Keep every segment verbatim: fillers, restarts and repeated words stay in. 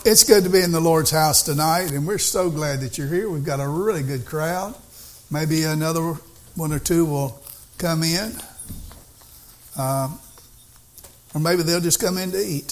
It's good to be in the Lord's house tonight, and we're so glad that you're here. We've got a really good crowd. Maybe another one or two will come in. Um, or maybe they'll just come in to eat.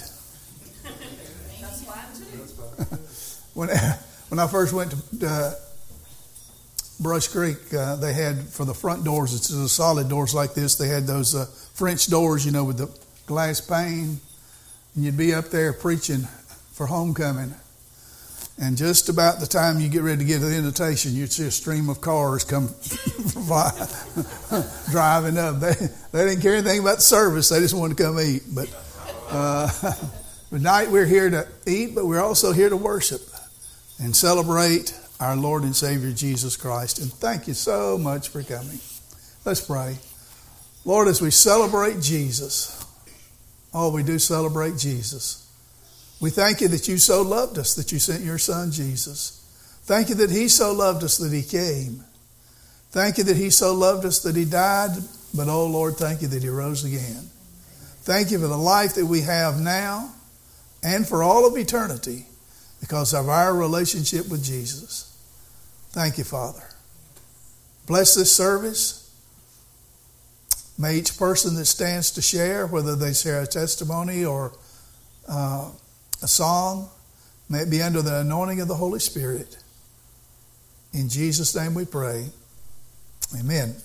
when, when I first went to uh, Brush Creek, uh, they had, for the front doors, it's the solid doors like this, they had those uh, French doors, you know, with the glass pane. And you'd be up there preaching for homecoming, and just about the time you get ready to get to the invitation, you'd see a stream of cars come by, driving up. They they didn't care anything about the service; they just wanted to come eat. But uh, tonight we're here to eat, but we're also here to worship and celebrate our Lord and Savior Jesus Christ. And thank you so much for coming. Let's pray. Lord, as we celebrate Jesus, oh, we do celebrate Jesus. We thank you that you so loved us, that you sent your son, Jesus. Thank you that he so loved us that he came. Thank you that he so loved us that he died. But, oh, Lord, thank you that he rose again. Thank you for the life that we have now and for all of eternity because of our relationship with Jesus. Thank you, Father. Bless this service. May each person that stands to share, whether they share a testimony or uh, a song, may it be under the anointing of the Holy Spirit. In Jesus' name we pray. Amen.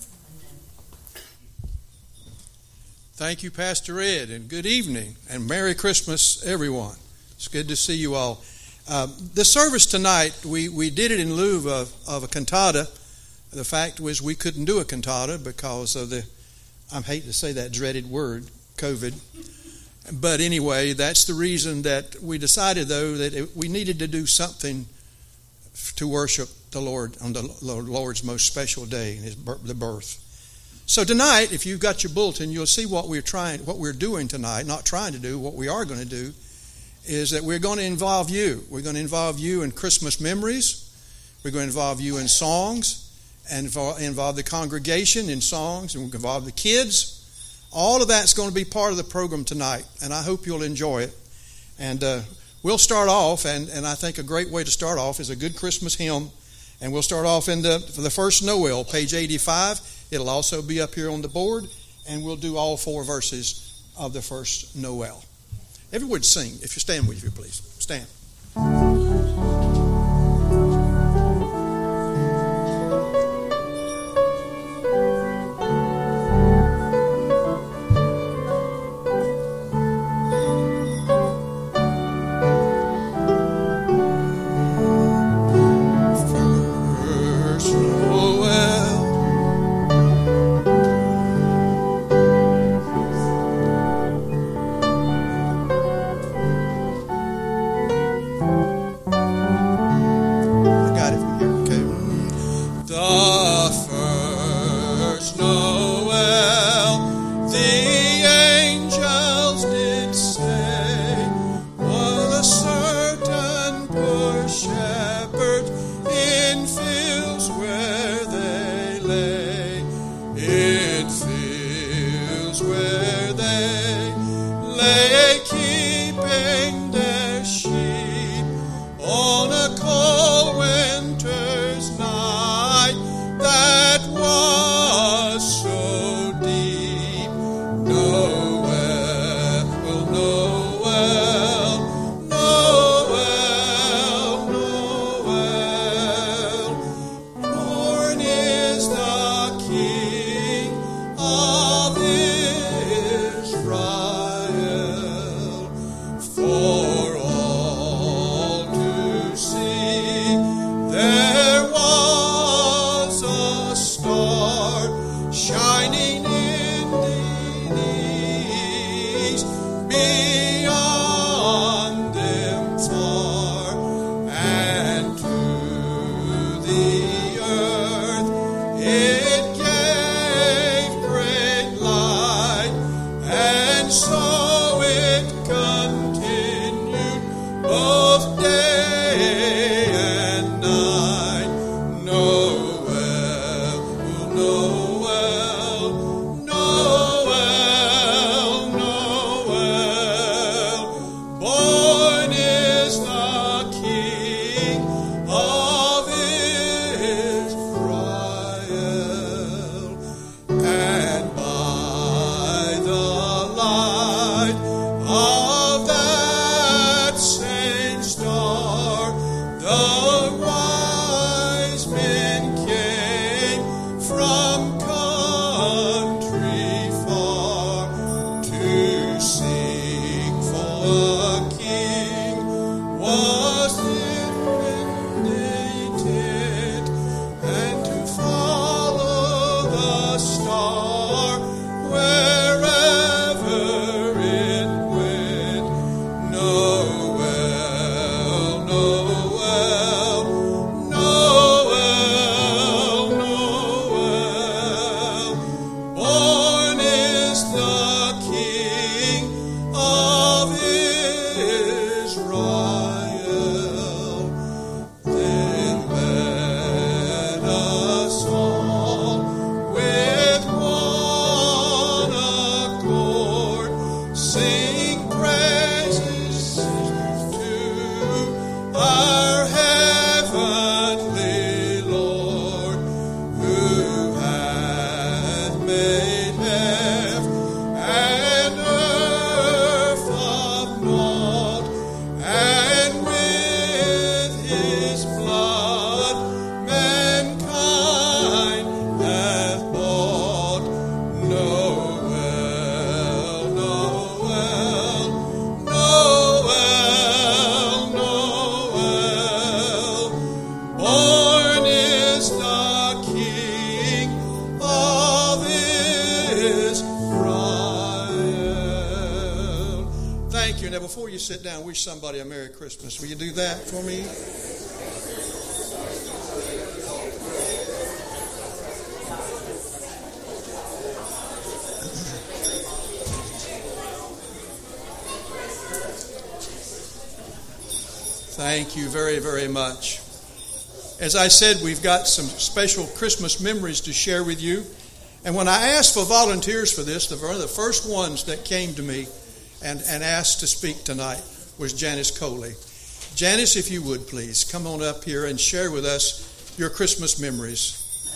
Thank you, Pastor Ed, and good evening, and Merry Christmas, everyone. It's good to see you all. Um, the service tonight, we, we did it in lieu of, of a cantata. The fact was we couldn't do a cantata because of the, I hate to say that dreaded word, COVID. But anyway, that's the reason that we decided, though, that it, we needed to do something to worship the Lord on the Lord's most special day, his the birth. So tonight, if you've got your bulletin, you'll see what we're trying, what we're doing tonight. Not trying to do, what we are going to do is that we're going to involve you. We're going to involve you in Christmas memories. We're going to involve you in songs, and involve the congregation in songs, and we're going to involve the kids. All of that's going to be part of the program tonight, and I hope you'll enjoy it. And uh, we'll start off, and, and I think a great way to start off is a good Christmas hymn. And we'll start off in the for the first Noel, page eighty-five. It'll also be up here on the board, and we'll do all four verses of the first Noel. Everyone sing. If you stand with you, please. Stand. Thank our heavenly Lord, who hath made heaven and earth of naught, and with his blood mankind hath bought. Noel, Noel, Noel, Noel, born is the King of Israel. Thank you. Now, before you sit down, wish somebody a Merry Christmas. Will you do that for me? Thank you very, very much. As I said, we've got some special Christmas memories to share with you. And when I asked for volunteers for this, the, one of the first ones that came to me and, and asked to speak tonight was Janice Coley. Janice, if you would please, come on up here and share with us your Christmas memories.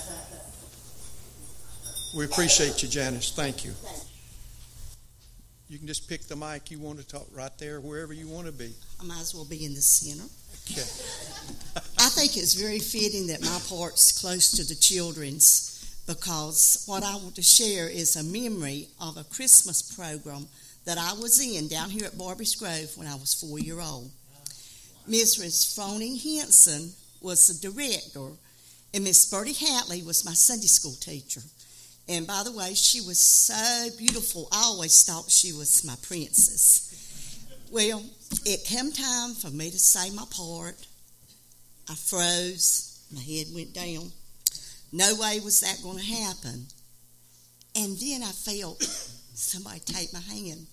We appreciate you, Janice. Thank you. You can just pick the mic you want to talk right there, wherever you want to be. I might as well be in the center. Okay. I think it's very fitting that my part's close to the children's, because what I want to share is a memory of a Christmas program that I was in down here at Barbers Grove when I was four years old. Missus Froning Henson was the director, and Miss Bertie Hatley was my Sunday school teacher. And by the way, she was so beautiful. I always thought she was my princess. Well, it came time for me to say my part. I froze. My head went down. No way was that going to happen. And then I felt somebody take my hand.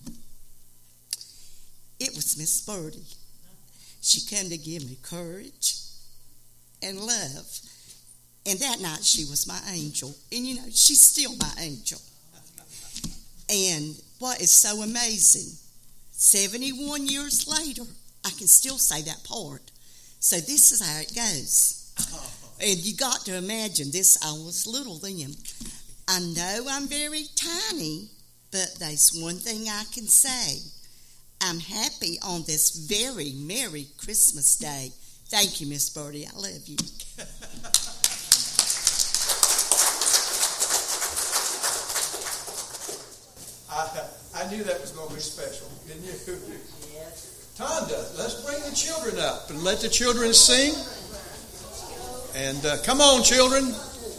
It was Miss Bertie. She came to give me courage and love. And that night she was my angel. And you know, she's still my angel. And what is so amazing, seventy-one years later, I can still say that part. So this is how it goes. And you got to imagine this, I was little then. I know I'm very tiny, but there's one thing I can say. I'm happy on this very Merry Christmas Day. Thank you, Miss Bertie. I love you. I, I knew that was going to be special, didn't you? Yes. Tonda, let's bring the children up and let the children sing. And uh, come on, children.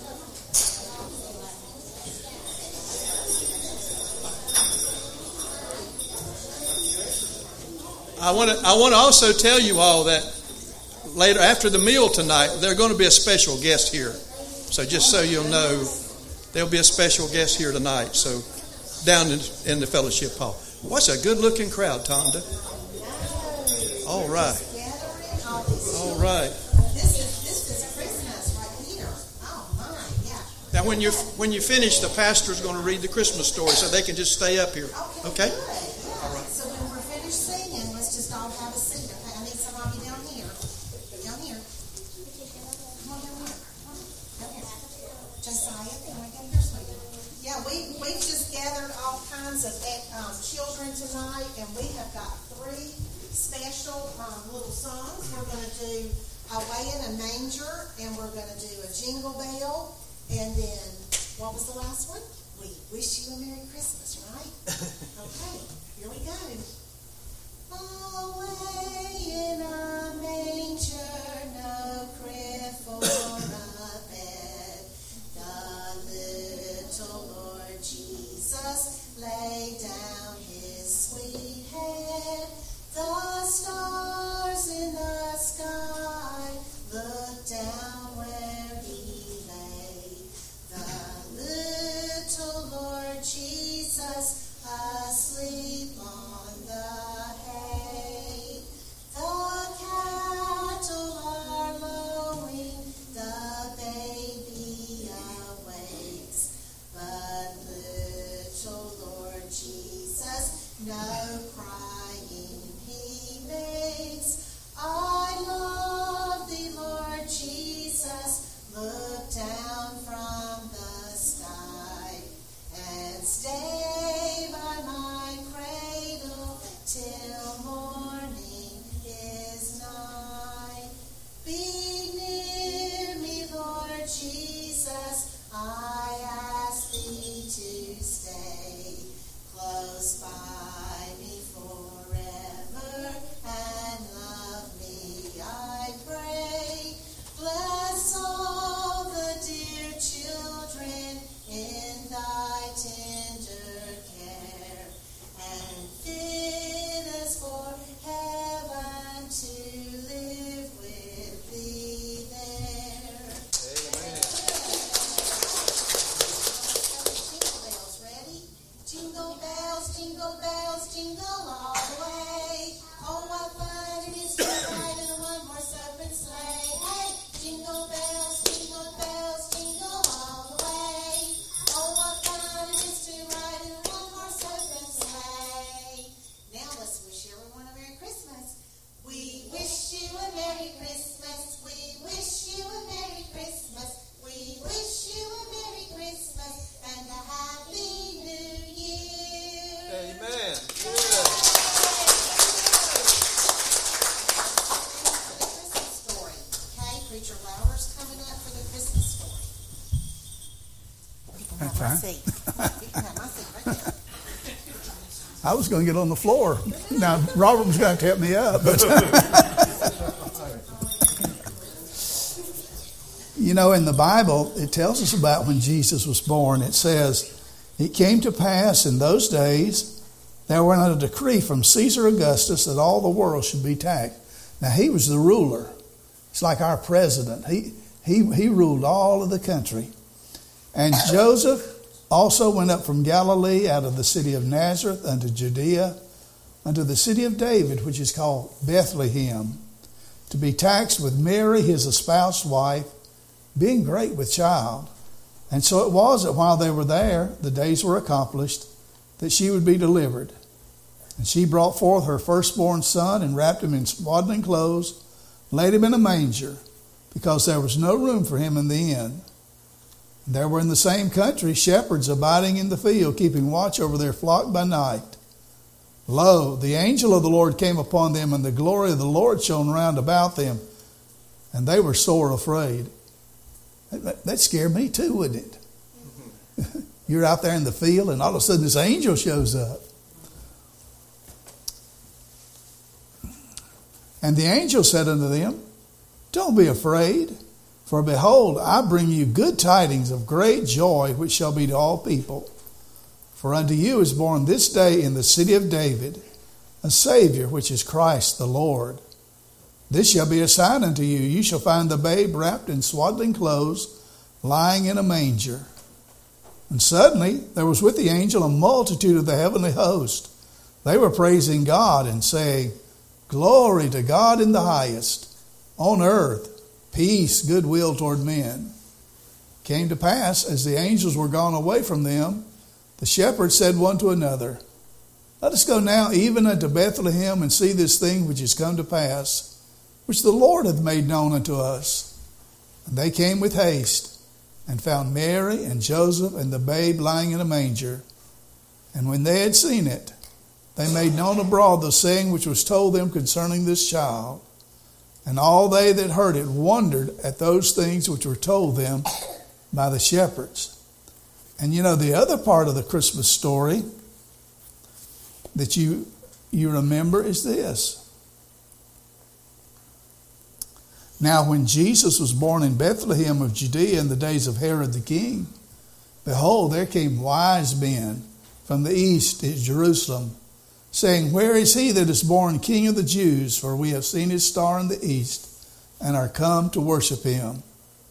I want to I want to also tell you all that later, after the meal tonight, there's going to be a special guest here. So just so you'll know, there'll be a special guest here tonight. So down in, in the fellowship hall. What's a good-looking crowd, Tonda? All right. All right. This is this is Christmas right here. Oh my, yeah. Now, when you when you finish, the pastor's going to read the Christmas story, so they can just stay up here. Okay. Okay? Good. Yeah. All right. So when we're finished singing, let's just all have a seat. Okay. I need some of you down here. Down here. Come on down here. Come on. Down here. Josiah, come on down here, sweetie. Yeah, we we've just gathered all kinds of um, children tonight, and we have got three special um, little songs. We're going to do Away in a Manger, and we're going to do a Jingle Bell, and then, what was the last one? We Wish You a Merry Christmas, right? Okay, here we go. Away in a manger, no crib for a bed, the little Lord Jesus laid down his sweet head. The stars in the sky looked down where he lay. The little Lord Jesus asleep on the hay. The can have my seat. You can have my seat right there. I was going to get on the floor. Now, Robert was going to help me up. But you know, in the Bible, it tells us about when Jesus was born. It says, it came to pass in those days, there went out a decree from Caesar Augustus that all the world should be taxed. Now, he was the ruler. It's like our president. He, he, he ruled all of the country. And Joseph also went up from Galilee out of the city of Nazareth unto Judea, unto the city of David, which is called Bethlehem, to be taxed with Mary, his espoused wife, being great with child. And so it was that while they were there, the days were accomplished, that she would be delivered. And she brought forth her firstborn son, and wrapped him in swaddling clothes, laid him in a manger, because there was no room for him in the inn. There were in the same country shepherds abiding in the field, keeping watch over their flock by night. Lo, the angel of the Lord came upon them, and the glory of the Lord shone round about them, and they were sore afraid. That, that scared me too, wouldn't it? You're out there in the field, and all of a sudden this angel shows up. And the angel said unto them, Don't be afraid. For behold, I bring you good tidings of great joy, which shall be to all people. For unto you is born this day in the city of David a Savior, which is Christ the Lord. This shall be a sign unto you. You shall find the babe wrapped in swaddling clothes, lying in a manger. And suddenly there was with the angel a multitude of the heavenly host. They were praising God and saying, Glory to God in the highest, on earth peace, goodwill toward men. Came to pass, as the angels were gone away from them, the shepherds said one to another, Let us go now even unto Bethlehem, and see this thing which is come to pass, which the Lord hath made known unto us. And they came with haste, and found Mary and Joseph and the babe lying in a manger. And when they had seen it, they made known abroad the saying which was told them concerning this child. And all they that heard it wondered at those things which were told them by the shepherds. And you know, the other part of the Christmas story that you, you remember is this. Now, when Jesus was born in Bethlehem of Judea in the days of Herod the king, behold, there came wise men from the east to Jerusalem, saying, Where is he that is born King of the Jews? For we have seen his star in the east, and are come to worship him.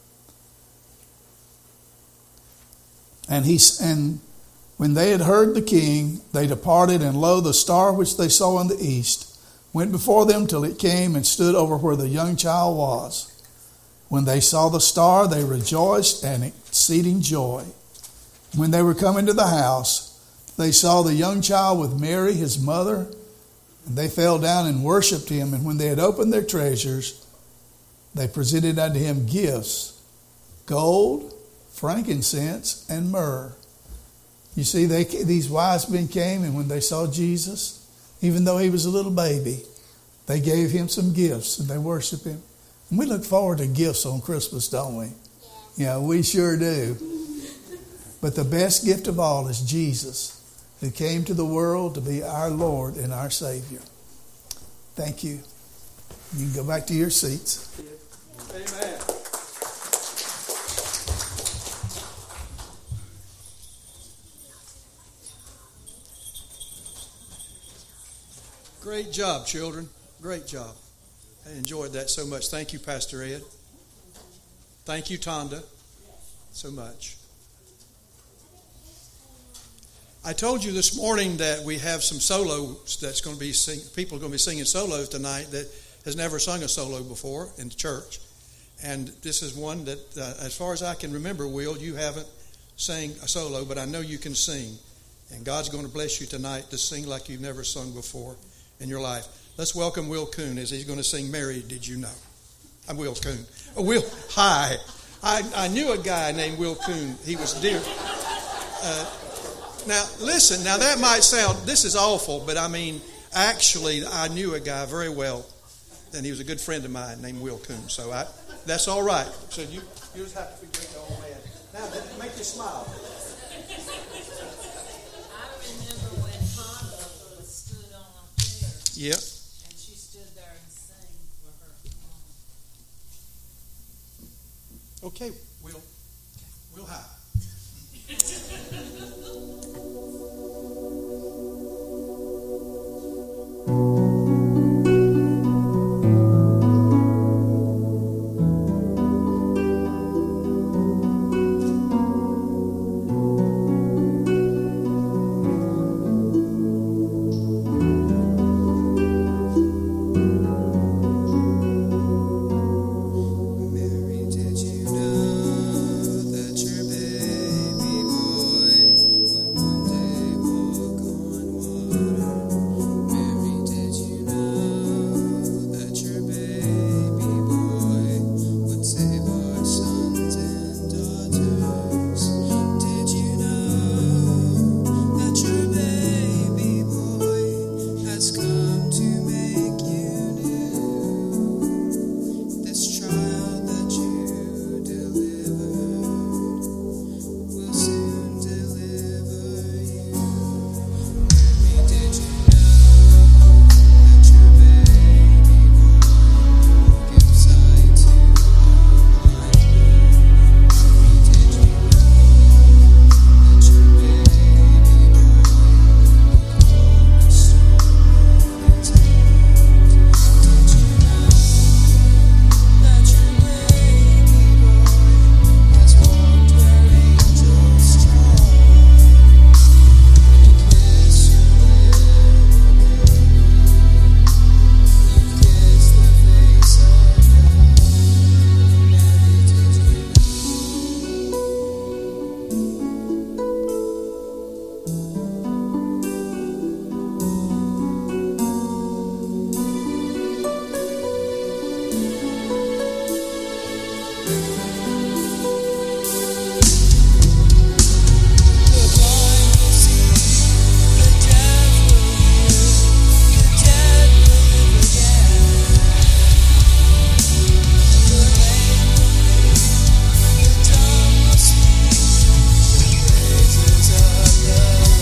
And he and when they had heard the king, they departed, and lo, the star which they saw in the east went before them till it came and stood over where the young child was. When they saw the star, they rejoiced and exceeding joy. When they were come into the house, they saw the young child with Mary, his mother, and they fell down and worshipped him. And when they had opened their treasures, they presented unto him gifts, gold, frankincense, and myrrh. You see, they, these wise men came, and when they saw Jesus, even though he was a little baby, they gave him some gifts, and they worshiped him. And we look forward to gifts on Christmas, don't we? Yeah, we sure do. But the best gift of all is Jesus, who came to the world to be our Lord and our Savior. Thank you. You can go back to your seats. Amen. Great job, children. Great job. I enjoyed that so much. Thank you, Pastor Ed. Thank you, Tonda, so much. I told you this morning that we have some solos that's going to be sing, people are going to be singing solos tonight that has never sung a solo before in the church. And this is one that, uh, as far as I can remember, Will, you haven't sang a solo, but I know you can sing. And God's going to bless you tonight to sing like you've never sung before in your life. Let's welcome Will Coon as he's going to sing Mary, Did You Know? I'm Will Coon. Oh, Will, hi. I, I knew a guy named Will Coon. He was dear. Uh, now, listen, now that might sound, this is awful, but I mean, actually, I knew a guy very well, and he was a good friend of mine named Will Coon. So I, that's all right. So you, you just have to forget the old man. Now, that make you smile. Yeah. And she stood there and sang for her mom. Okay, we'll we'll have. Mary, did you know that your baby boy would one day walk on water? Mary, did you know that your baby boy would save our sons and daughters? Did you know that your baby boy has come to make you new? This child that you delivered will soon deliver you. Mary, did you know that your baby boy will give sight to a blind man? Mary, did you know that your baby boy will calm the storm in his hand? Did you know that your baby boy has walked where angels trod? When you kiss your little baby, you kiss the face of God. Mary, did you know? The blind will see, the deaf will hear, the dead will live again. The lame will leap, the dumb will speak, the praises of the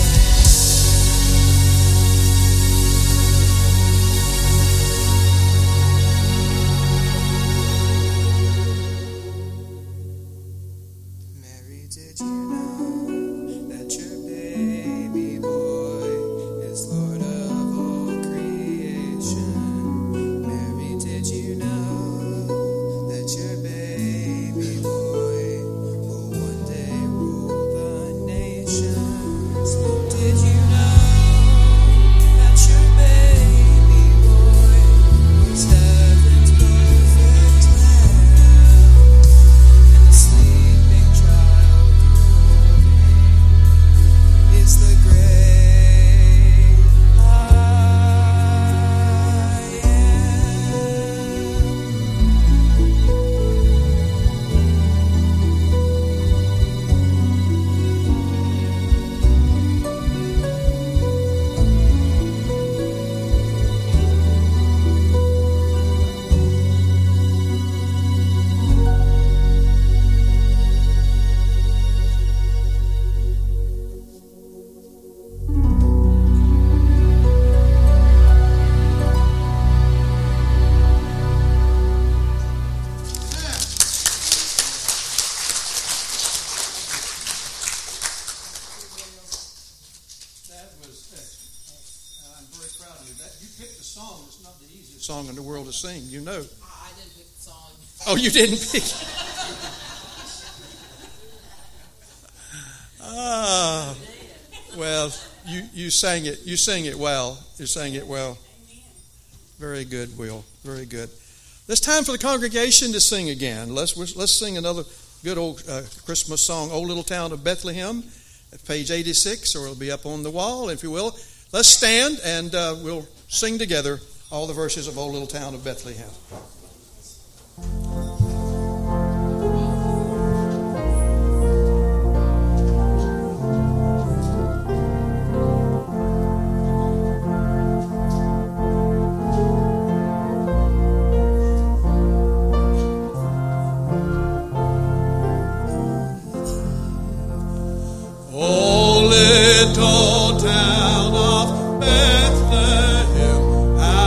Lamb. Mary, did you know that your baby boy is Lord of all creation? Mary, did you know that your baby boy will one day rule the nations? Did you know that your baby boy is heaven's perfect lamb? And the sleeping child you holding is the great I am. That was excellent. Uh, I'm very proud of you. That you picked a song that's not the easiest song in the world to sing. You know. I didn't pick the song. Oh, you didn't pick. Ah, well, you you sang it. You sang it well. You sang it well. Very good, Will. Very good. It's time for the congregation to sing again. Let's let's sing another good old uh, Christmas song, "O Little Town of Bethlehem," at page eighty-six, or it'll be up on the wall, if you will. Let's stand and uh, we'll sing together all the verses of "O Little Town of Bethlehem." Oh, little town of Bethlehem,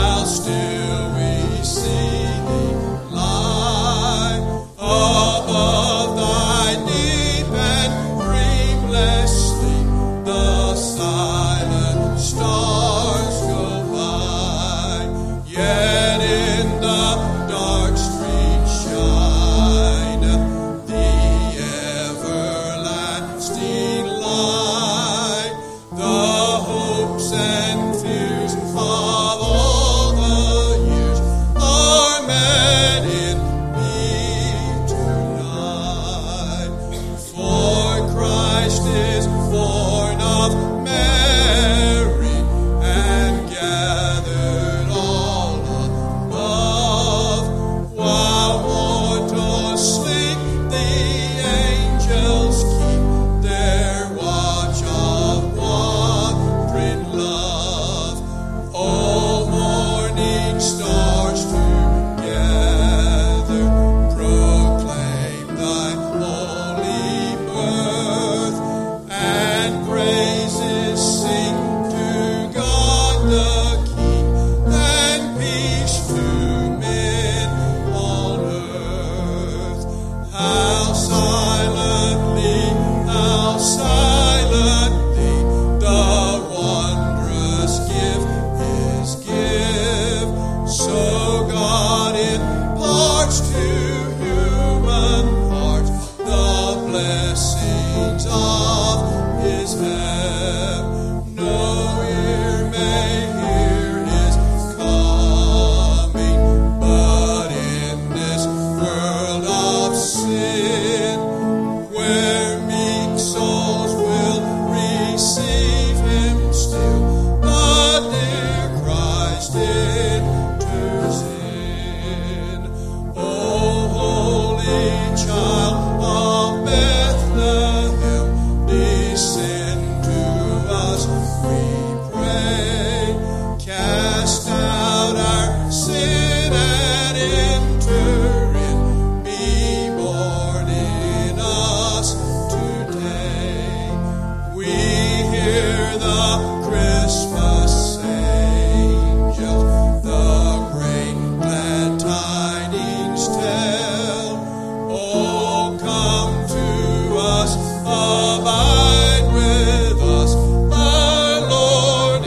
hearts to human hearts the blessings of His heaven. No ear may hear His coming, but in this world of sin, where meek souls will receive Him still, the dear Christ enters in. O holy child of Bethlehem, descend to us, we pray. Cast out our sin and enter in. Be born in us today. We hear the Christmas angels, the great glad tidings tell. Oh, come to us, abide with us, our Lord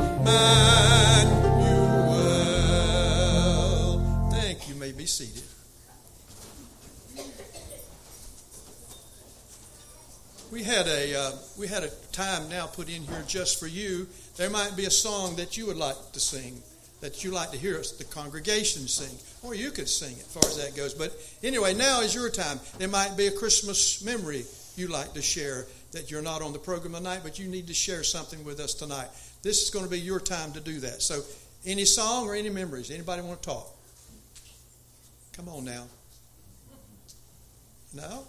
Emmanuel. Thank you. You may be seated. We had a uh, we had a time now put in here just for you. There might be a song that you would like to sing, that you like to hear us, the congregation sing, or you could sing it, as far as that goes. But anyway, now is your time. There might be a Christmas memory you like to share that you're not on the program tonight, but you need to share something with us tonight. This is going to be your time to do that. So, any song or any memories? Anybody want to talk? Come on now. No?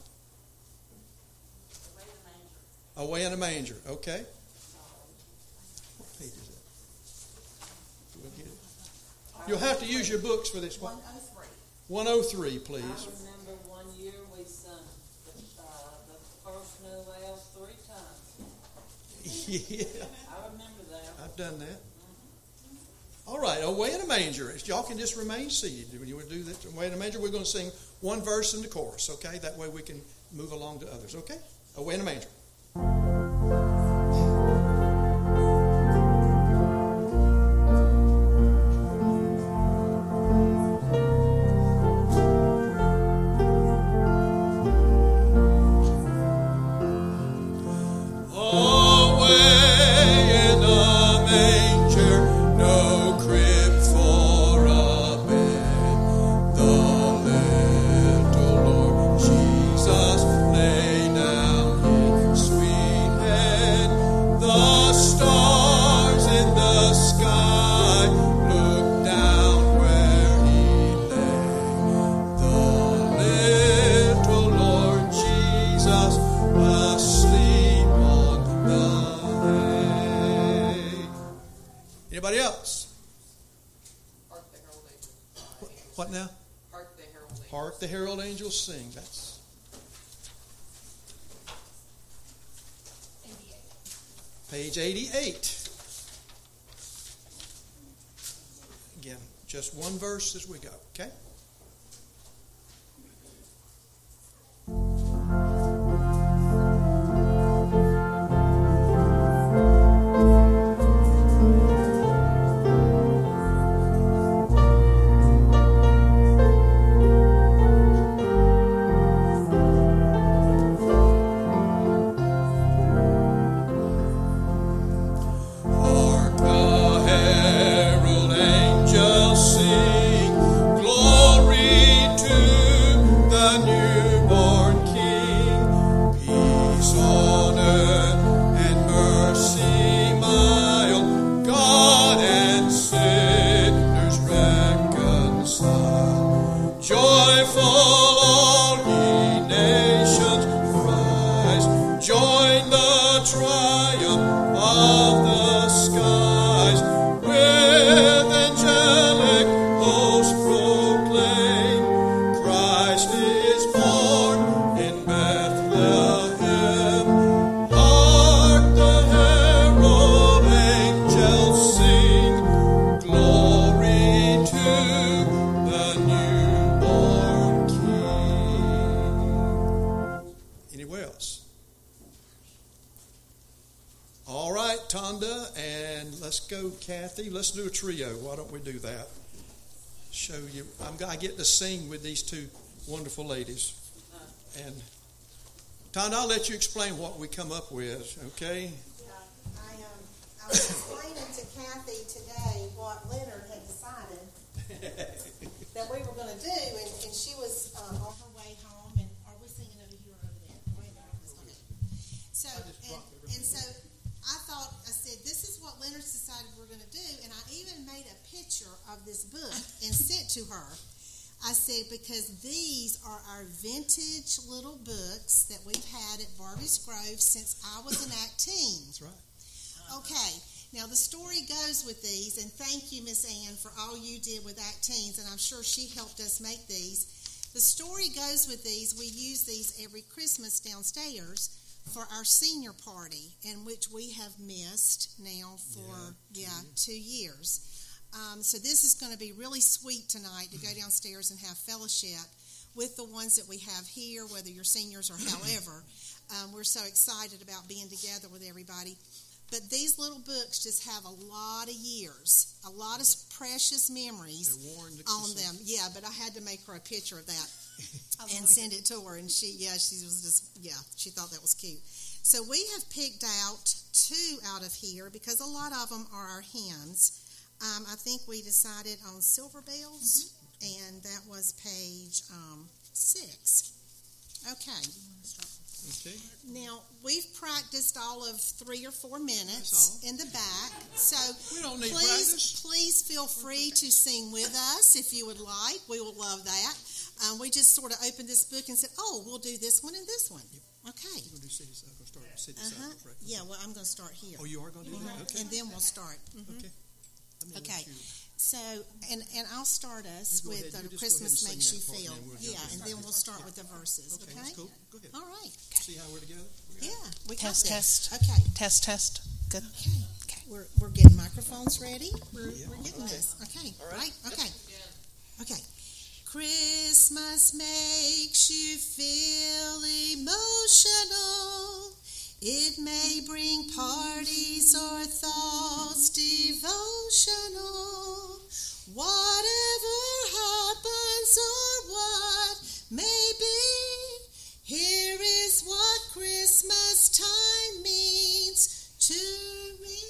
Away in a manger. Okay. What page is that? We'll get it. You'll have to use your books for this one. one oh three, please. I remember one year we sung the, uh, the first Noel three times. Yeah, I remember that. I've done that. All right, Away in a Manger. Y'all can just remain seated. When you want to do that, Away in a Manger, we're going to sing one verse in the chorus, okay? That way we can move along to others, okay? Away in a Manger. Anybody else? Hark the Herald Angels. What now? Hark the Herald Angels. Hark the Herald Angels sing. That's page eighty-eight. Again, just one verse as we go, okay? Kathy, let's do a trio. Why don't we do that? show you. I'm, I get to sing with these two wonderful ladies. And Todd, I'll let you explain what we come up with, okay? Yeah, I, um, I was explaining to Kathy today what Leonard had decided that we were going to do, and, and she was um, on her way home. And are we singing over here or over there? Right there. Okay. So, and, and so I thought, I said, this is what Leonard's decided we're going to do, and I even made a picture of this book and sent to her. I said, because these are our vintage little books that we've had at Barbie's Grove since I was an Act teen. That's right. Okay, now the story goes with these, and thank you, Miss Ann, for all you did with Act Teens, and I'm sure she helped us make these. The story goes with these. We use these every Christmas downstairs for our senior party, in which we have missed now for, yeah, yeah two years. Um, so this is going to be really sweet tonight to go downstairs and have fellowship with the ones that we have here, whether you're seniors or however. Um, we're so excited about being together with everybody. But these little books just have a lot of years, a lot of precious memories on them. Yeah, but I had to make her a picture of that and send it to her. And she, yeah, she was just, yeah, she thought that was cute. So we have picked out two out of here because a lot of them are our hymns. Um, I think we decided on Silver Bells, mm-hmm. and that was page um, six. Okay. Okay. Now, we've practiced all of three or four minutes in the back, so we don't need please, practice. Please feel free to sing with us if you would like. We will love that. Um, we just sort of opened this book and said, oh, we'll do this one and this one. Okay. You're going to do city side. I'm going to start city uh-huh. side. Right? Yeah, well, I'm going to start here. Oh, you are going to do mm-hmm. that? Okay. And then we'll start. Mm-hmm. Okay. Okay, so, and, and I'll start us with ahead. the Christmas Makes You Feel. And we'll yeah, and then we'll start with the verses, okay? That's cool. Go ahead. All right. See how we're together? Yeah. We test, test. Okay. Test, test. Good. Okay. Okay. We're, we're getting microphones ready. We're, yeah. we're getting okay. this. Okay. All right. right? Okay. Okay. Christmas makes you feel emotional. It may bring parties or thoughts devotional. Whatever happens or what may be, here is what Christmas time means to me.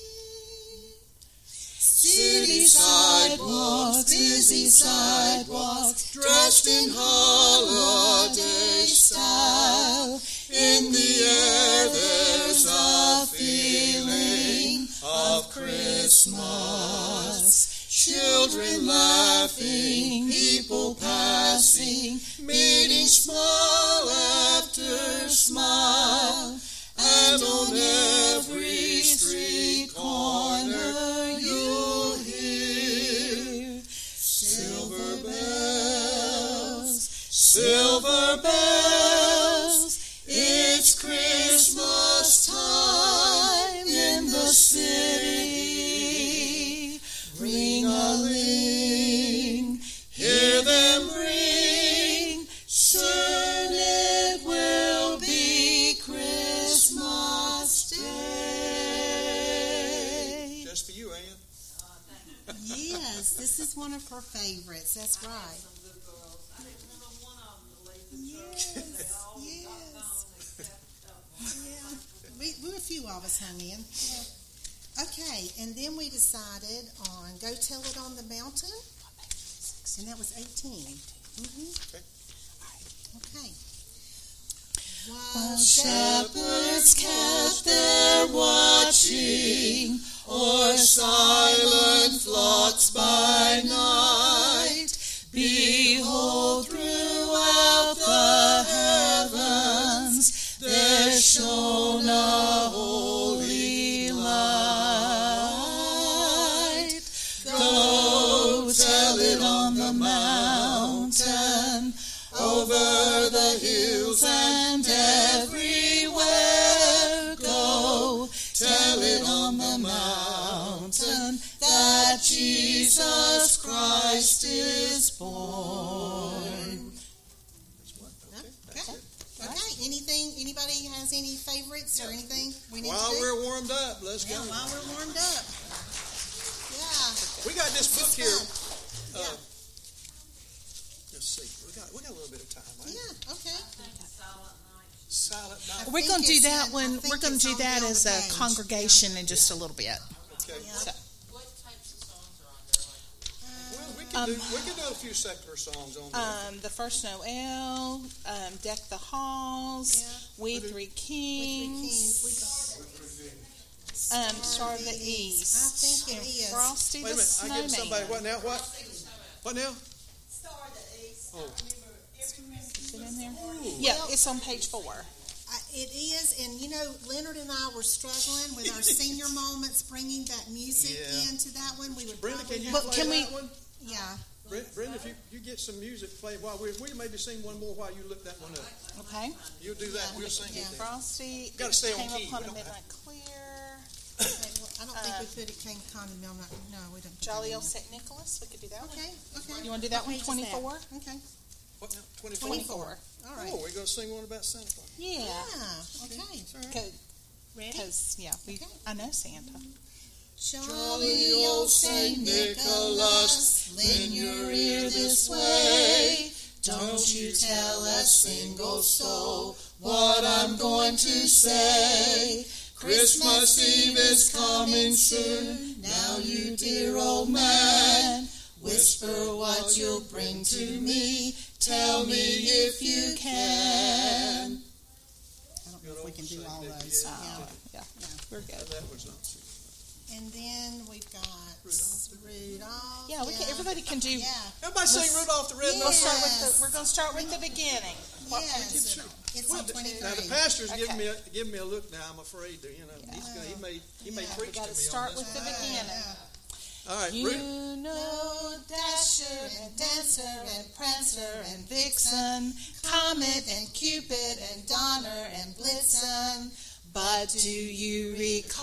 City sidewalks, busy sidewalks, dressed in holiday style. In the air there's a feeling of Christmas. Children laughing, people passing, meeting smile after smile. And on every street corner you'll hear silver bells, silver bells. It's Christmas time in the city. Ring-a-ling, hear them ring. Soon it will be Christmas Day. Just for you, Ann. Yes, this is one of her favorites. That's right. Yes, yes. Yeah, we, we a few of us hung in. Yeah. Okay, and then we decided on Go Tell It on the Mountain, and that was eighteen. Mm-hmm. Okay. While shepherds kept their watching, or silent flocks by night, behold, throughout the heavens there shone a holy light. Go tell it on the mountain, over the hills and everywhere. Go tell it on the mountain that Jesus Christ is born. Okay. Okay. Anything? Anybody has any favorites or anything we need While to do? we're warmed up, let's yeah, go. While we're warmed up. Yeah. We got this book here. Uh, see. We got we got a little bit of time, right? Yeah, okay. Silent night. We're think going to do it's that in- I one. think We're going it's to do on that down as the a page. congregation in just a little bit. Okay. So, What types of songs are on there? Like, Well, we can do we can do a few secular songs on there. um, the first Noel, um, Deck the Halls, Yeah. We Three Kings, We- um, Star of the East, I think it and is. Frosty Wait a the minute. I Snowman. give somebody what now? What? What now? Oh, Is it in there? Yeah, it's on page four. I- It is, and you know, Leonard and I were struggling with our senior moments, bringing that music Yeah. into that one. We would Brenda, probably can you have- But play can we- that one? Yeah. Brenda, Brenda, if you, you get some music played while we we maybe sing one more while you look that one up. Okay. You'll do that. We'll sing Yeah. it then. Frosty. Gotta stay on Came key. upon We a don't have- midnight clear. Okay, well, I don't think Uh, we put it came condom. No, no, we don't. put Jolly that old in Saint Nicholas. We could do that there. one. Okay, okay. You want to do that one? What page is that? Twenty-four. Okay, What now? Twenty-four. Twenty-four. all right. Oh, we're gonna sing one about Santa Claus. Yeah. Yeah, okay. Ready? Because yeah, we Okay. I know Santa. Jolly old Saint Nicholas, lend your ear this way. Don't you tell a single soul what I'm going to say. Christmas Eve is coming soon. Now you dear old man, whisper what you'll bring to me. Tell me if you can. I don't know if we can do all those. Oh, yeah. We're good. That was not sing. And then we've got Rudolph. Yeah, we can. Everybody can do. Yeah. Everybody sing Rudolph the Red Yeah. We'll Nose. start with the. We're going to start with the beginning. What- Yes. It's Well, on the- twenty-three. now the pastor's Okay. giving me a, giving me a look now. I'm afraid to, you know, he's gonna, he may he may Yeah, preach We got to to me start on with this. the beginning. All right, You Ru- know Dasher and Dancer and Prancer and Vixen, Comet and Cupid and Donner and Blitzen. But do you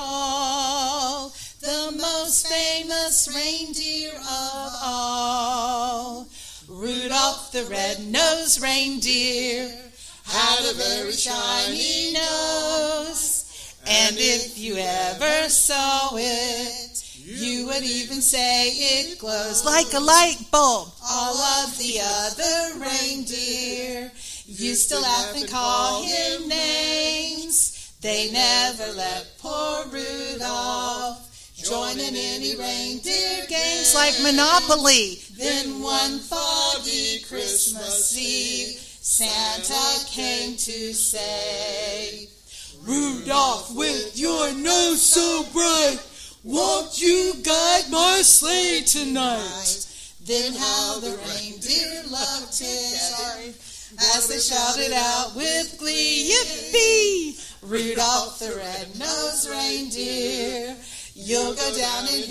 recall the most famous reindeer of all? Rudolph the red-nosed reindeer had a very shiny nose. And if you ever saw it, you would even say it glows like a light bulb. All of the other reindeer used to laugh and call him names. They never let poor Rudolph join in any reindeer games like Monopoly. Then one foggy Christmas Eve, Santa came to say, Rudolph, with your nose so bright, won't you guide my sleigh tonight? Then how the reindeer loved him, sorry, as they shouted out with glee, yippee! Rudolph the red-nosed reindeer, you'll go down in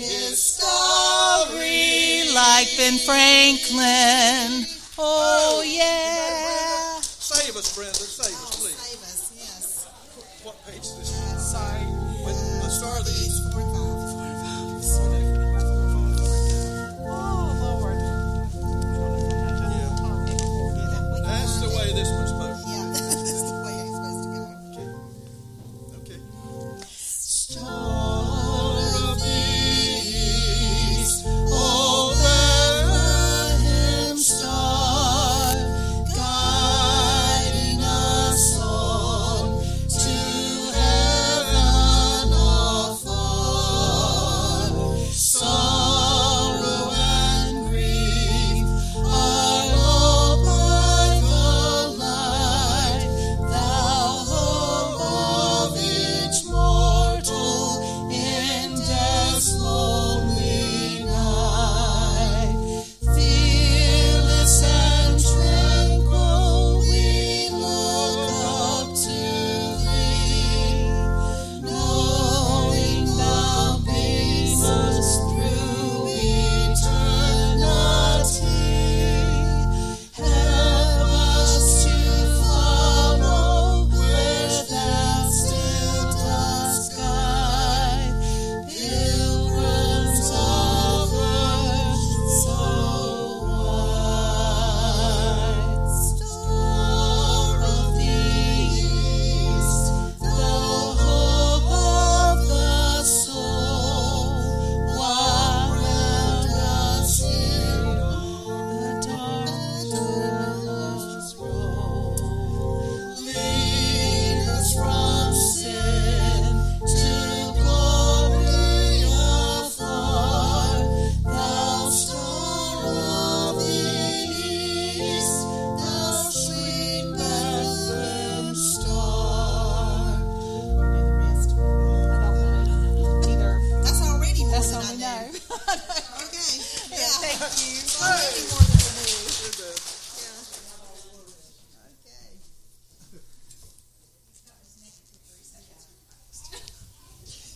history like Ben Franklin. Oh yeah! save us, Brenda. Save us, please. Save us, yes. What page is this? Sorry. When the Star of the East. Four and five. Oh Lord. Yeah. That's the way this one's supposed Yeah, that's the way it's supposed to go. to go. Okay. Star of the East, oh Bethlehem star, guiding us on to heaven afar. Sorrow and grief are all by the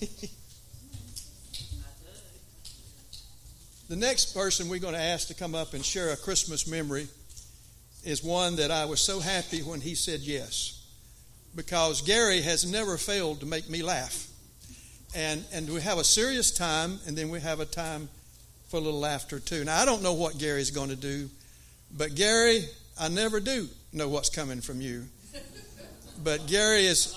The next person we're going to ask to come up and share a Christmas memory is one that I was so happy when he said yes, because Gary has never failed to make me laugh. And and we have a serious time, and then we have a time for a little laughter too. Now, I don't know what Gary's going to do, but Gary, I never do know what's coming from you. But Gary is...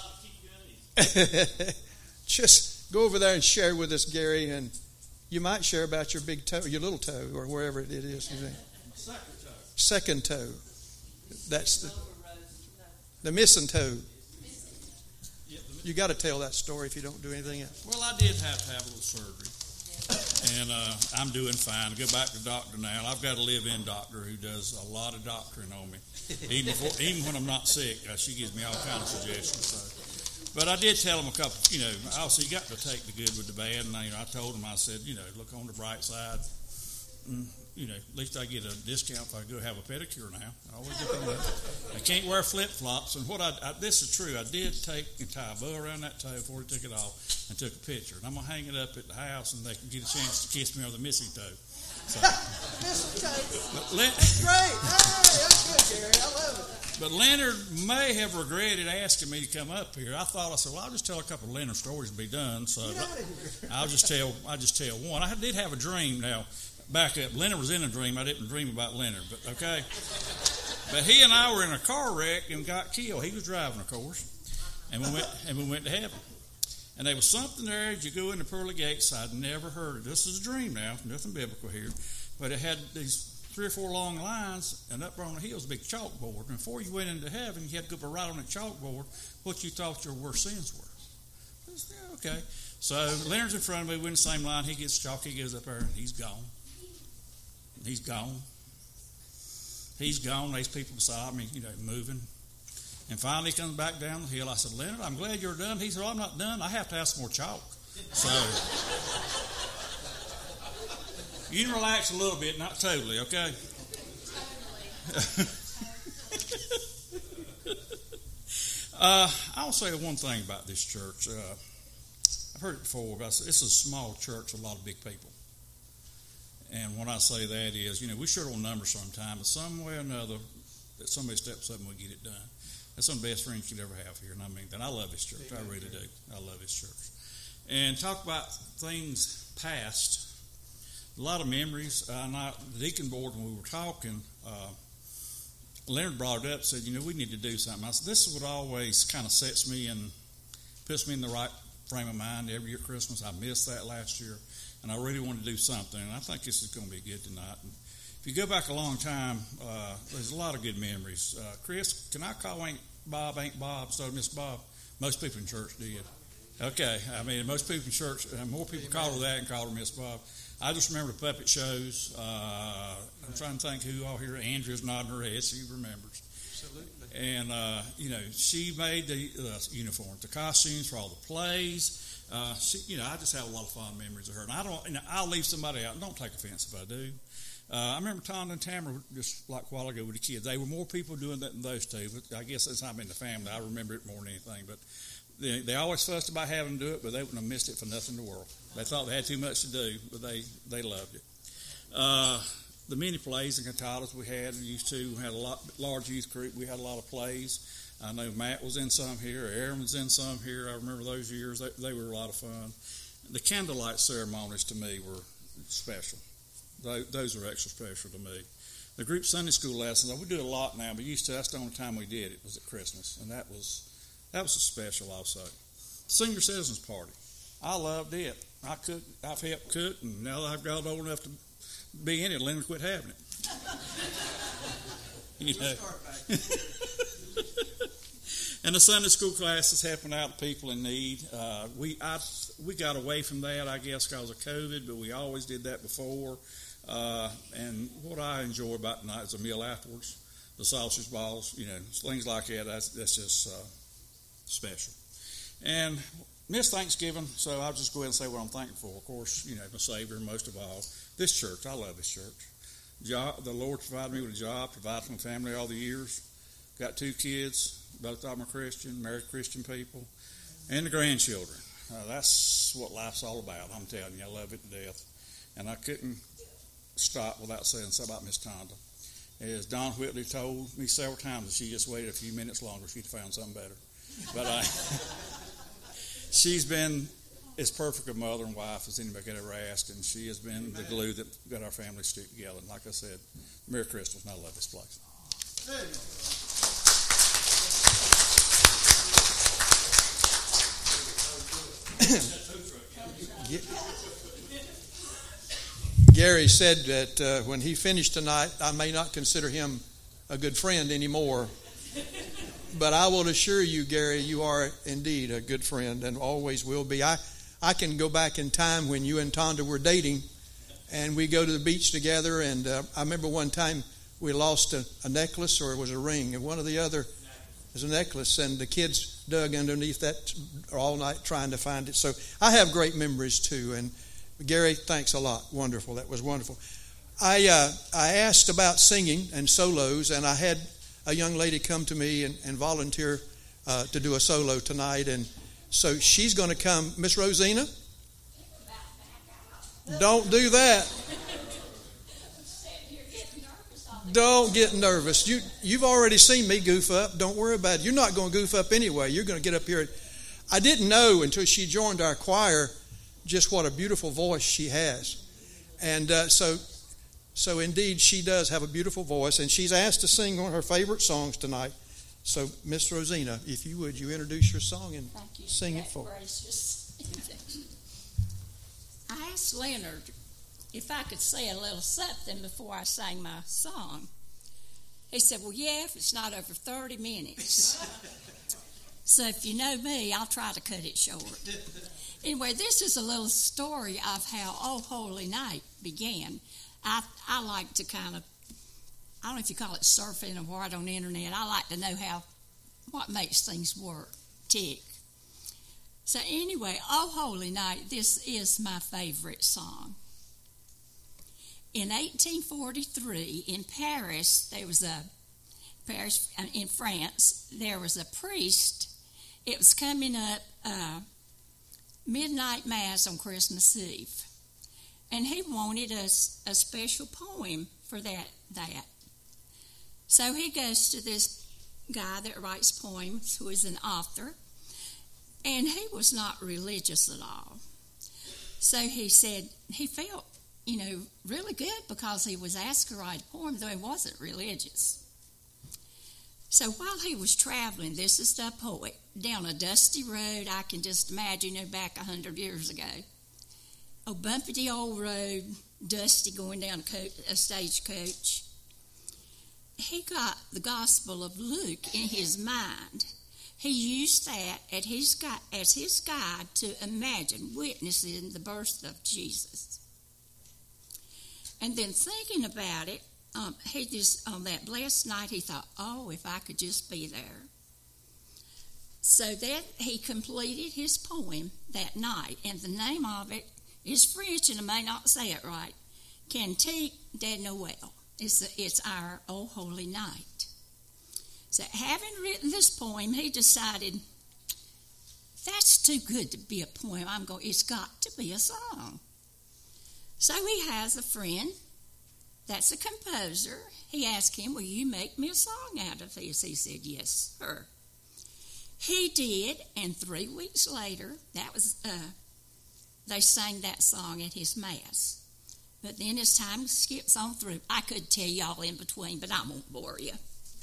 Just go over there and share with us, Gary, and you might share about your big toe, your little toe, or wherever it is. Second toe. Second toe. That's the, the missing toe. You got to tell that story if you don't do anything else. Well, I did have to have a little surgery, and uh, I'm doing fine. I go back to the doctor now. I've got a live-in doctor who does a lot of doctoring on me, even before, even when I'm not sick. Uh, she gives me all kinds of suggestions. So. But I did tell him a couple, you know, also you got to take the good with the bad. And I, you know, I told him, I said, you know, look on the bright side. Mm, you know, at least I get a discount if I go have a pedicure now. I always get that. I can't wear flip-flops. And what I, I, this is true, I did take and tie a bow around that toe before he took it off and took a picture. And I'm going to hang it up at the house and they can get a chance to kiss me on the missing toe. So, Missing toe. Let, That's great. Hey, that's good, Gary. I love it. But Leonard may have regretted asking me to come up here. I thought, I said, well, I'll just tell a couple of Leonard stories and be done. So I'll just tell, I'll just tell one. I did have a dream. Now, back up. Leonard was in a dream. I didn't dream about Leonard, but okay. But he and I were in a car wreck and got killed. He was driving, of course, and we went and we went to heaven. And there was something there as you go in the pearly gates I'd never heard of. This is a dream now, nothing biblical here, but it had these three or four long lines, and up on the hill was a big chalkboard. And before you went into heaven, you had to go right on the chalkboard what you thought your worst sins were. I said, yeah, okay. So Leonard's in front of me, we're in the same line. He gets chalk, he goes up there, and he's gone. He's gone. He's gone. There's people beside me, you know, moving. And finally he comes back down the hill. I said, Leonard, I'm glad you're done. He said, oh, I'm not done. I have to have some more chalk. So you can relax a little bit, not totally, okay? uh, I'll say one thing about this church. Uh, I've heard it before, but I said, it's a small church with a lot of big people. And when I say that is, you know, we short on numbers sometimes, but some way or another, that somebody steps up and we get it done. That's some of the best friends you'd ever have here, and I mean that. I love this church. I really do. I love this church. And talk about things past. A lot of memories. Uh, not, the deacon board, when we were talking, uh, Leonard brought it up, said, you know, we need to do something. I said, this is what always kind of sets me and puts me in the right frame of mind every year at Christmas. I missed that last year, and I really want to do something, and I think this is going to be good tonight. And if you go back a long time, uh, there's a lot of good memories. Uh, Chris, can I call Aunt Bob Aunt Bob instead of Miss Bob? Most people in church did. Okay, I mean, most people in church, uh, more people call her that and call her Miss Bob. I just remember the puppet shows. Uh, I'm trying to think who all here. Andrea's nodding her head. She remembers. Absolutely. And, uh, you know, she made the uh, uniforms, the costumes for all the plays. Uh, she, you know, I just have a lot of fond memories of her. And I don't, you know, I'll leave somebody out. Don't take offense if I do. Uh, I remember Tom and Tamara, just like a while ago with the kids. They were more people doing that than those two. But I guess since I'm in the family, I remember it more than anything. But they, they always fussed about having to do it, but they wouldn't have missed it for nothing in the world. They thought they had too much to do, but they, they loved it. Uh, the many plays and cantatas we had, we used to, we had a lot, large youth group. We had a lot of plays. I know Matt was in some here. Aaron was in some here. I remember those years. They, they were a lot of fun. The candlelight ceremonies to me were special. Those are extra special to me. The group Sunday school lessons, we do a lot now, but used to, that's the only time we did it was at Christmas, and that was that was a special also. Senior Citizens Party, I loved it. I cook, I've helped cook, and now that I've got old enough to be in it, Leonard quit having it. You know. And the Sunday school classes helping out people in need. Uh, we I, we got away from that, I guess, because of COVID, but we always did that before. Uh, and what I enjoy about tonight is the meal afterwards, the sausage balls, you know, things like that. That's, that's just uh, special. And miss Thanksgiving, so I'll just go ahead and say what I'm thankful for. Of course, you know, my Savior, most of all. This church, I love this church. Job, the Lord provided me with a job, provided for my family all the years. Got two kids, both of them are Christian, married Christian people, and the grandchildren. Uh, that's what life's all about. I'm telling you, I love it to death. And I couldn't stop without saying something about Miss Tonda. As Don Whitley told me several times, if she just waited a few minutes longer, she'd have found something better. But I, she's been as perfect a mother and wife as anybody could ever ask, and she has been the glue that got our family stick together. And like I said, Merry Christmas, and I love this place. Gary said that uh, when he finished tonight, I may not consider him a good friend anymore. But I will assure you, Gary, you are indeed a good friend and always will be. I, I can go back in time when you and Tonda were dating, and we go to the beach together. And uh, I remember one time we lost a, a necklace, or it was a ring, and one or the other was a necklace, and the kids dug underneath that all night trying to find it. So I have great memories too. And Gary, thanks a lot. Wonderful. That was wonderful. I uh, I asked about singing and solos, and I had a young lady come to me and, and volunteer uh, to do a solo tonight. And so she's going to come. Miss Rosina? Don't do that. Don't get nervous. You, you've already seen me goof up. Don't worry about it. You're not going to goof up anyway. You're going to get up here. I didn't know until she joined our choir just what a beautiful voice she has. And uh, so, so indeed, she does have a beautiful voice, and she's asked to sing one of her favorite songs tonight. So, Miss Rosina, if you would, you introduce your song and you, sing it for us. I asked Leonard if I could say a little something before I sang my song. He said, well, yeah, if it's not over thirty minutes. So if you know me, I'll try to cut it short. Anyway, this is a little story of how Oh Holy Night began. I I like to kind of, I don't know if you call it surfing or what on the internet. I like to know how, what makes things work, tick. So anyway, Oh Holy Night, this is my favorite song. In eighteen forty-three, in Paris, there was a, Paris, in France, there was a priest. It was coming up uh, midnight mass on Christmas Eve. And he wanted a, a special poem for that, that. So he goes to this guy that writes poems, who is an author, and he was not religious at all. So he said he felt, you know, really good because he was asked to write a poem, though he wasn't religious. So while he was traveling, this is the poet, down a dusty road, I can just imagine, you know, back a hundred years ago. A bumpy old road, dusty, going down a, co- a stagecoach. He got the Gospel of Luke in his mind. He used that as his guide, as his guide to imagine witnessing the birth of Jesus. And then thinking about it, um, he just, on that blessed night, he thought, oh, if I could just be there. So that he completed his poem that night, and the name of it is French, and I may not say it right, Cantique de Noël. It's, the, it's our Oh Holy Night. So having written this poem, he decided, that's too good to be a poem. I'm going, it's got to be a song. So he has a friend that's a composer. He asked him, will you make me a song out of this? He said, yes, sir. He did, and three weeks later, that was uh, they sang that song at his mass. But then as time skips on through, I could tell y'all in between, but I won't bore you.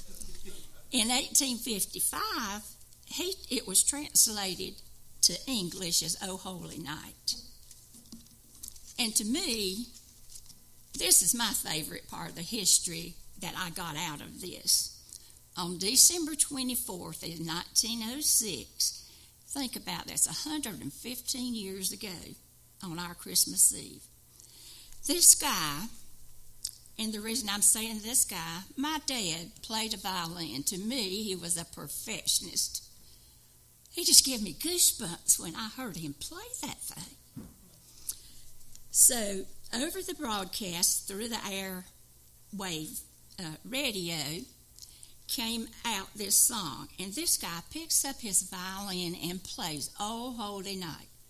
In eighteen fifty-five, he, it was translated to English as Oh Holy Night. And to me, this is my favorite part of the history that I got out of this. On December twenty-fourth in nineteen oh six, think about that's one hundred fifteen years ago on our Christmas Eve. This guy, and the reason I'm saying this guy, my dad played a violin. To me, he was a perfectionist. He just gave me goosebumps when I heard him play that thing. So, over the broadcast, through the airwave uh, radio, came out this song. And this guy picks up his violin and plays Oh Holy Night.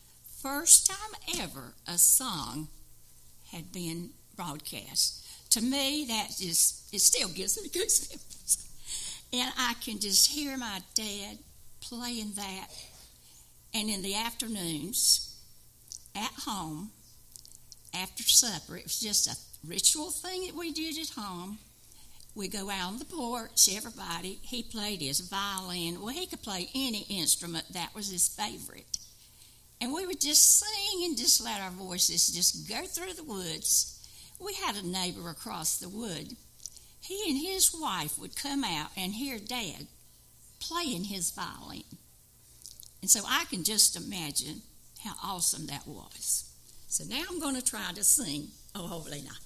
first time ever a song had been broadcast. To me, that just, it still gives me goosebumps. And I can just hear my dad playing that. And in the afternoons, at home, after supper, it was just a ritual thing that we did at home. We go out on the porch, everybody. He played his violin. Well, he could play any instrument. That was his favorite. And we would just sing and just let our voices just go through the woods. We had a neighbor across the wood. He and his wife would come out and hear Dad playing his violin. And so I can just imagine how awesome that was. So now I'm going to try to sing "O Holy Night."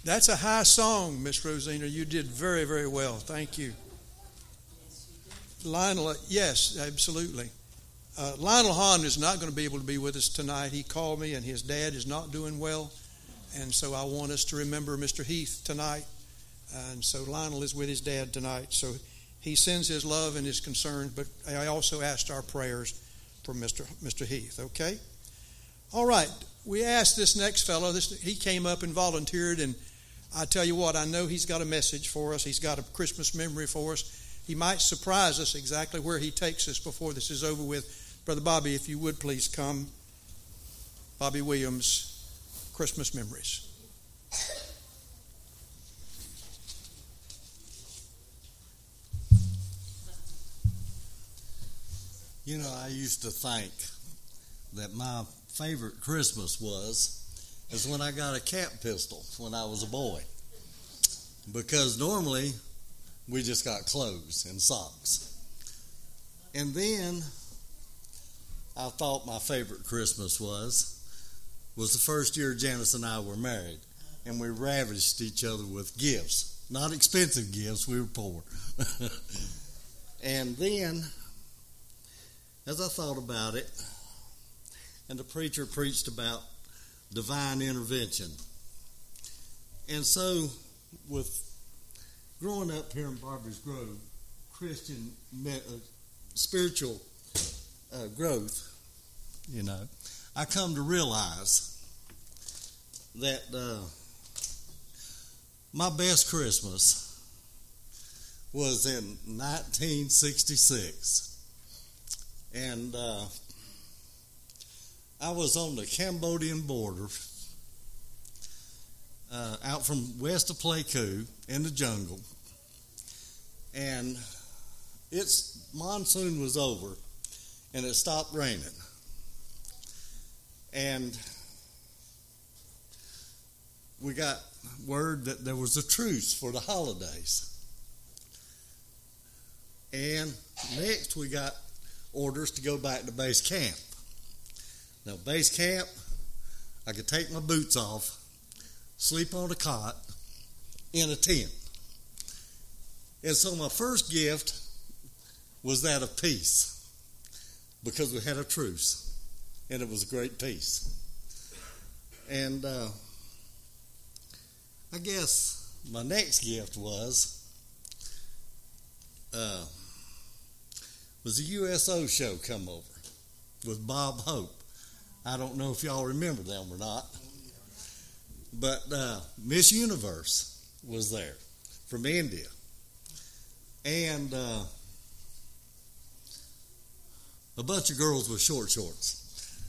That's a high song, Miss Rosina. You did very, very well. Thank you. Lionel, yes, absolutely. Uh, Lionel Hahn is not going to be able to be with us tonight. He called me, and his dad is not doing well. And so I want us to remember Mister Heath tonight. And so Lionel is with his dad tonight. So he sends his love and his concern, but I also asked our prayers for Mister Mister Heath, okay? All right. We asked this next fellow, this, he came up and volunteered, and I tell you what, I know he's got a message for us. He's got a Christmas memory for us. He might surprise us exactly where he takes us before this is over with. Brother Bobby, if you would please come. Bobby Williams, Christmas Memories. You know, I used to think that my favorite Christmas was is when I got a cap pistol when I was a boy. Because normally we just got clothes and socks. And then I thought my favorite Christmas was was the first year Janice and I were married, and we ravished each other with gifts. Not expensive gifts, we were poor. And then, as I thought about it, and the preacher preached about divine intervention. And so, with growing up here in Barbers Grove, Christian, uh, spiritual uh, growth, you know, I come to realize that uh, my best Christmas was in nineteen sixty-six. And uh, I was on the Cambodian border, uh, out from west of Pleiku in the jungle. And it's monsoon was over, and it stopped raining. And we got word that there was a truce for the holidays. And next we got orders to go back to base camp. Now, base camp, I could take my boots off, sleep on a cot in a tent. And so my first gift was that of peace, because we had a truce, and it was a great peace. And uh, I guess my next gift was uh, was a U S O show come over with Bob Hope. I don't know if y'all remember them or not, but uh, Miss Universe was there from India. And uh, a bunch of girls with short shorts.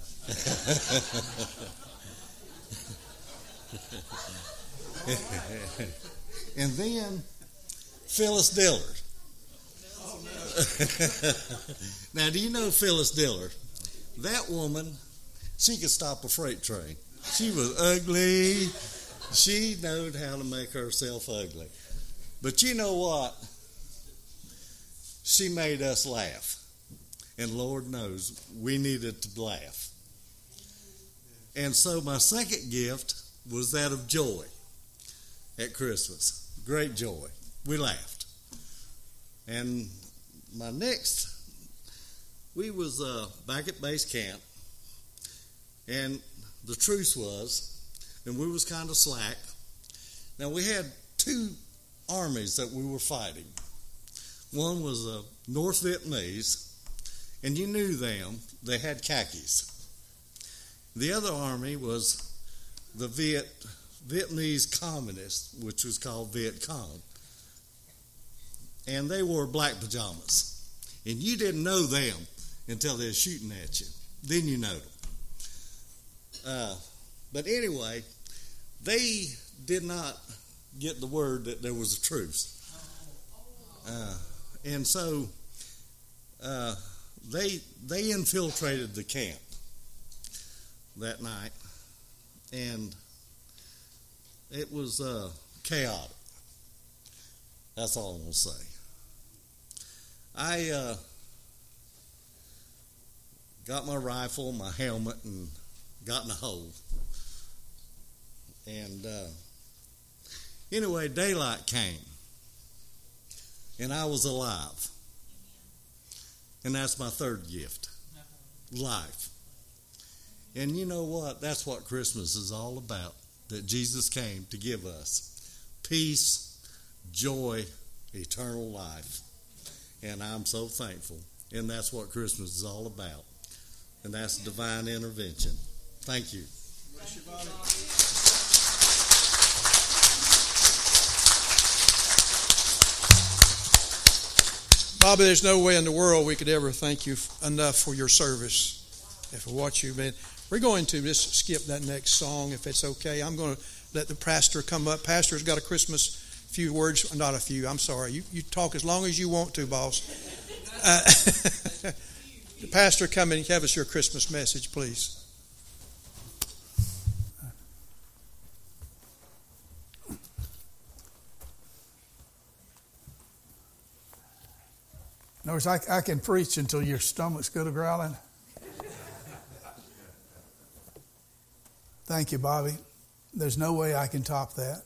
And then Phyllis Dillard. Now, do you know Phyllis Dillard? That woman, she could stop a freight train. She was ugly. She knowed how to make herself ugly. But you know what? She made us laugh. And Lord knows we needed to laugh. And so my second gift was that of joy at Christmas. Great joy. We laughed. And my next, we was uh, back at base camp, and the truce was, and we was kind of slack. Now, we had two armies that we were fighting. One was the uh, North Vietnamese, and you knew them. They had khakis. The other army was the Viet, Vietnamese communists, which was called Viet Cong. And they wore black pajamas. And you didn't know them until they were shooting at you. Then you know them. Uh, but anyway, they did not get the word that there was a truce. Uh, and so uh, they they infiltrated the camp that night, and it was uh, chaotic. That's all I'm going to say. I uh, got my rifle, my helmet, and got in a hole. And uh, Anyway, daylight came, and I was alive. And that's my third gift, life. And you know what? That's what Christmas is all about, that Jesus came to give us peace, joy, eternal life. And I'm so thankful. And that's what Christmas is all about. And that's divine intervention. Thank you. Bless you, Bobby. Bobby, there's no way in the world we could ever thank you enough for your service and for what you've been. We're going to just skip that next song, if it's okay. I'm going to let the pastor come up. Pastor's got a Christmas few words, not a few, I'm sorry. You, you talk as long as you want to, boss. Uh, the pastor, come and give us your Christmas message, please. In other words, I, I can preach until your stomach's good a growling. Thank you, Bobby. There's no way I can top that.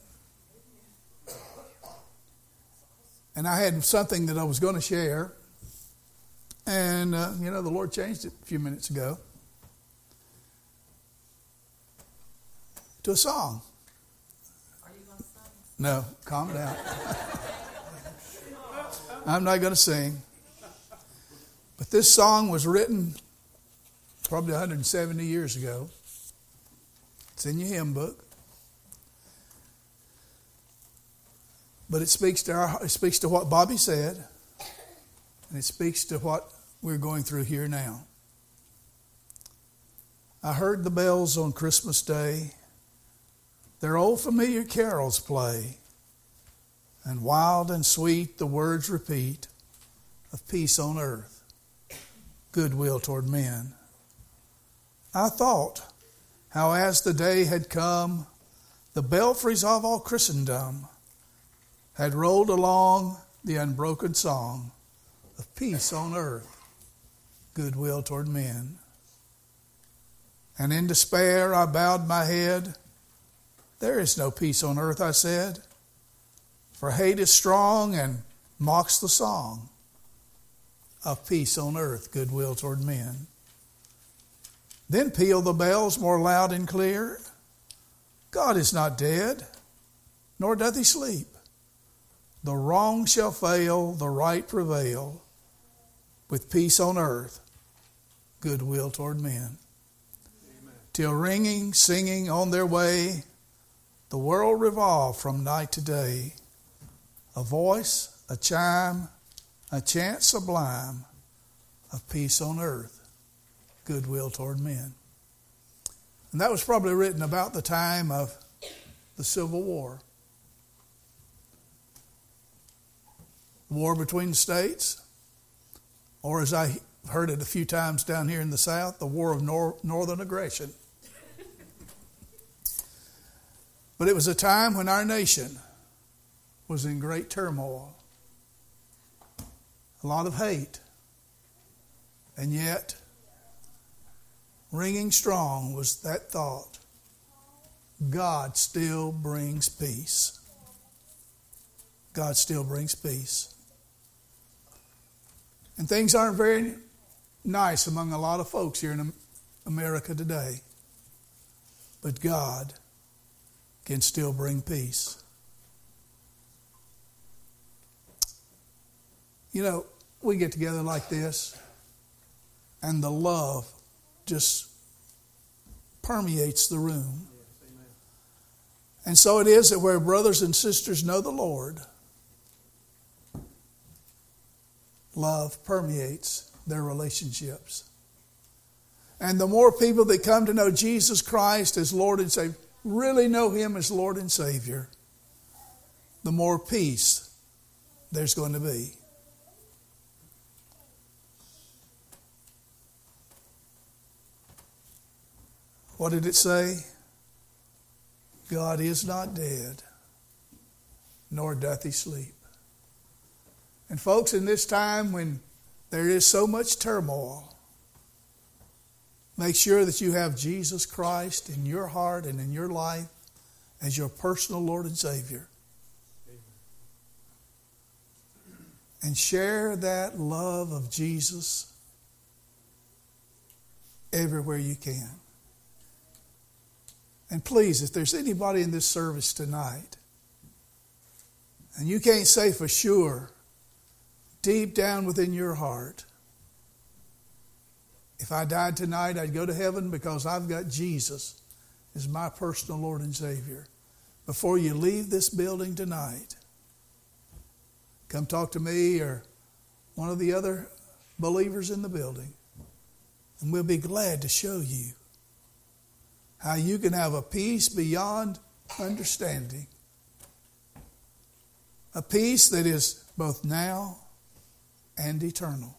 And I had something that I was going to share. And, uh, you know, the Lord changed it a few minutes ago to a song. Are you going to sing? No, calm down. I'm not going to sing. But this song was written probably one hundred seventy years ago. It's in your hymn book. But it speaks to our, it speaks to what Bobby said, and it speaks to what we're going through here now. I heard the bells on Christmas Day, their old familiar carols play, and wild and sweet the words repeat of peace on earth, goodwill toward men. I thought how as the day had come, the belfries of all Christendom had rolled along the unbroken song of peace on earth, goodwill toward men. And in despair I bowed my head. There is no peace on earth, I said, for hate is strong and mocks the song of peace on earth, goodwill toward men. Then pealed the bells more loud and clear. God is not dead, nor doth he sleep. The wrong shall fail, the right prevail, with peace on earth, goodwill toward men. Amen. Till ringing, singing on their way, the world revolved from night to day. A voice, a chime, a chant sublime of peace on earth, goodwill toward men. And that was probably written about the time of the Civil War. The war between the states, or as I heard it a few times down here in the South, the war of nor- northern aggression. But it was a time when our nation was in great turmoil. A lot of hate. And yet, ringing strong was that thought, God still brings peace. God still brings peace. And things aren't very nice among a lot of folks here in America today. But God can still bring peace. You know, we get together like this, and the love just permeates the room. And so it is that where brothers and sisters know the Lord, love permeates their relationships. And the more people that come to know Jesus Christ as Lord and Savior, really know Him as Lord and Savior, the more peace there's going to be. What did it say? God is not dead, nor doth he sleep. And folks, in this time when there is so much turmoil, make sure that you have Jesus Christ in your heart and in your life as your personal Lord and Savior. and share that love of Jesus everywhere you can. And please, if there's anybody in this service tonight, and you can't say for sure, deep down within your heart, if I died tonight, I'd go to heaven because I've got Jesus as my personal Lord and Savior. Before you leave this building tonight, come talk to me or one of the other believers in the building, and we'll be glad to show you how you can have a peace beyond understanding. A peace that is both now and eternal.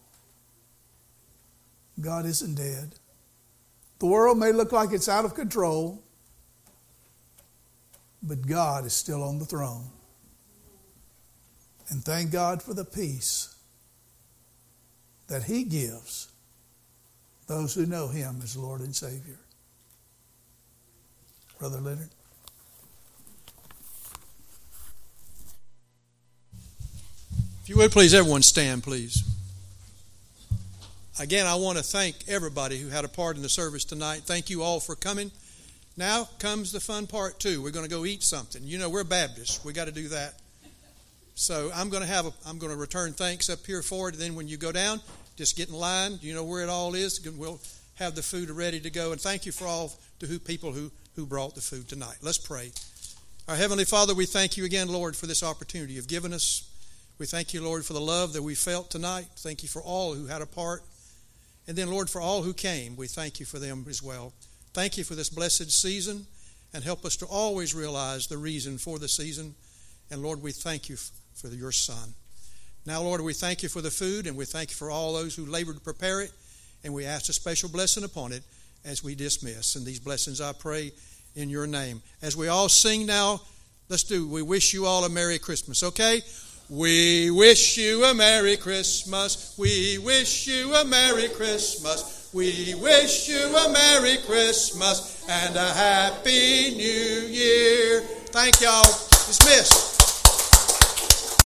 God isn't dead. The world may look like it's out of control, but God is still on the throne. And thank God for the peace that He gives those who know Him as Lord and Savior. Brother Leonard. If you would please, everyone stand, please. Again, I want to thank everybody who had a part in the service tonight. Thank you all for coming. Now comes the fun part, too. We're going to go eat something. You know, we're Baptists. We got to do that. So I'm going to have a, I'm going to return thanks up here forward. Then when you go down, just get in line. You know where it all is. We'll have the food ready to go. And thank you for all to who people who, who brought the food tonight. Let's pray. Our Heavenly Father, we thank you again, Lord, for this opportunity you've given us. We thank you, Lord, for the love that we felt tonight. Thank you for all who had a part. And then, Lord, for all who came, we thank you for them as well. Thank you for this blessed season, and help us to always realize the reason for the season. And, Lord, we thank you for your Son. Now, Lord, we thank you for the food, and we thank you for all those who labored to prepare it, and we ask a special blessing upon it as we dismiss. And these blessings I pray in your name. As we all sing now, let's do, we wish you all a Merry Christmas, okay? We wish you a Merry Christmas. We wish you a Merry Christmas. We wish you a Merry Christmas and a Happy New Year. Thank y'all. Dismissed.